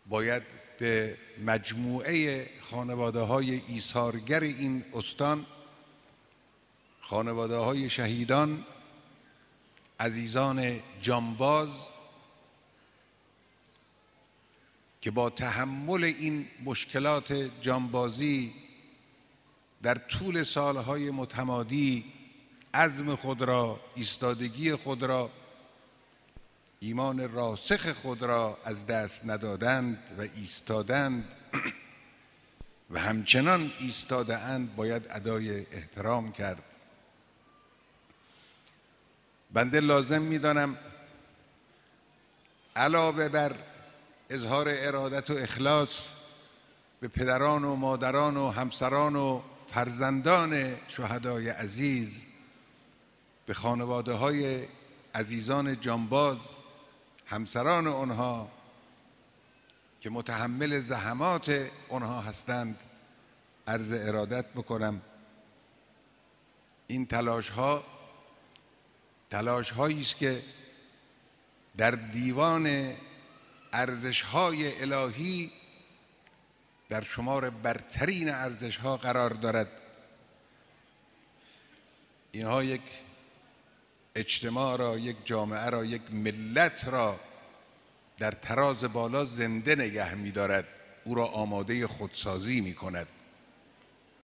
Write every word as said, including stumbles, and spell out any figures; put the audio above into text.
باید به مجموعه خانواده های ایثارگر این استان، خانواده های شهیدان، عزیزان جانباز که با تحمل این مشکلات جانبازی در طول سالهای متمادی عزم خود را، ایستادگی خود را، ایمان راسخ خود را از دست ندادند و ایستادند و همچنان ایستاده اند، باید ادای احترام کرد. بنده لازم می‌دانم علاوه بر اظهار ارادت و اخلاص به پدران و مادران و همسران و فرزندان شهدای عزیز، به خانواده های عزیزان جانباز، همسران آنها که متحمل زحمات آنها هستند، عرض ارادت بکنم. این تلاش ها تلاش هایی است که در دیوان ارزش های الهی در شمار برترین ارزش ها قرار دارد. اینها یک اجتماع را، یک جامعه را، یک ملت را در تراز بالا زنده نگه می دارد، او را آماده خودسازی می کند.